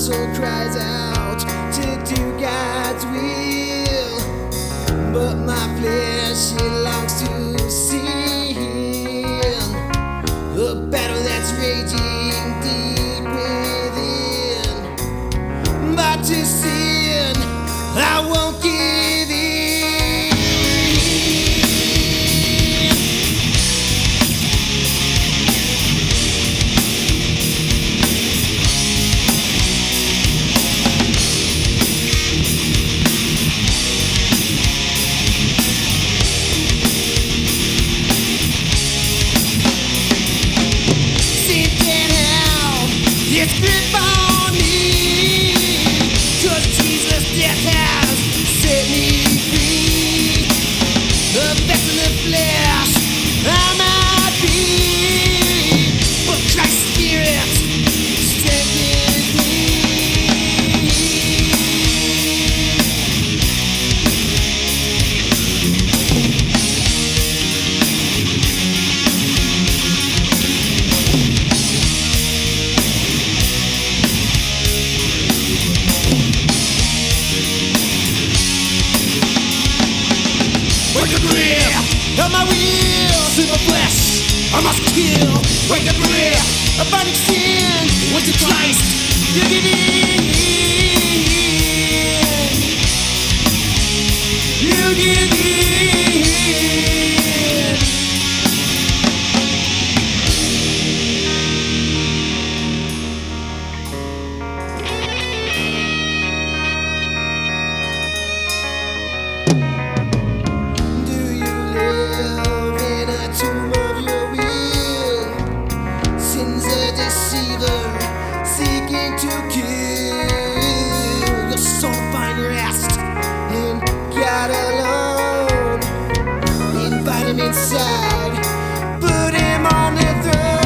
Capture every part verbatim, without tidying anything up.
soul cries out to do God's will, but my flesh it longs to sin. A battle that's raging deep within, but to sin I won't give in. It's grip on me, 'cause Jesus' death has set me free. The best in the flesh I might be, but Christ's Spirit strengthens me. Break the grip of my will, super flesh I must kill. Break the grip of binding sin, went to Christ, you give in. You give in. Seeking to kill your soul, find rest in God alone. Invite him inside, put him on the throne.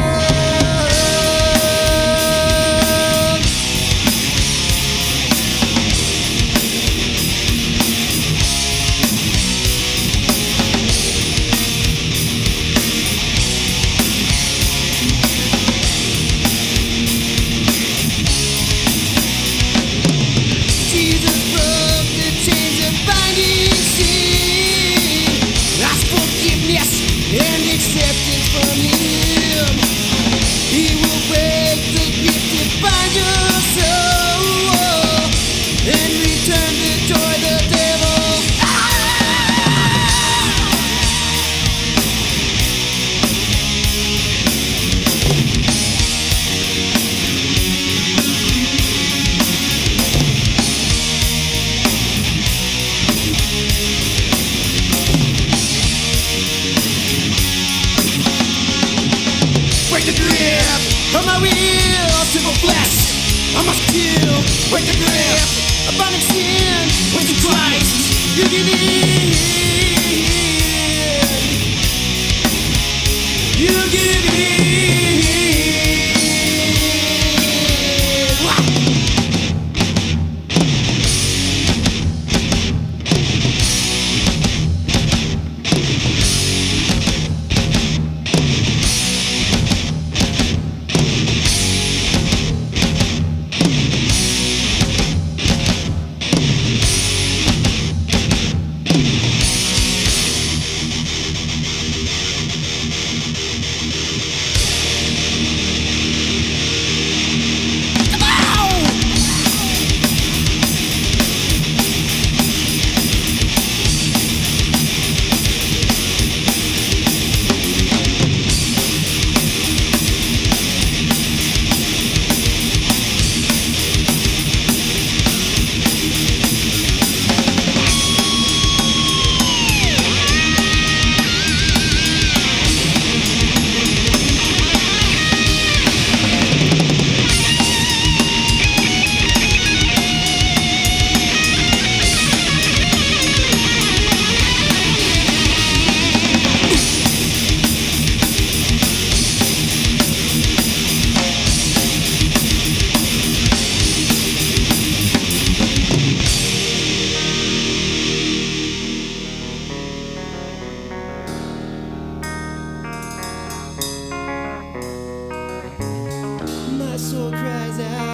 And acceptance from him, he will break the grip to find your soul and return to joy the devil. Break the grip of my will, simple flesh I must kill. Break the grip of binding sin, went to Christ, you give in. You give in. Wow. soul cries out.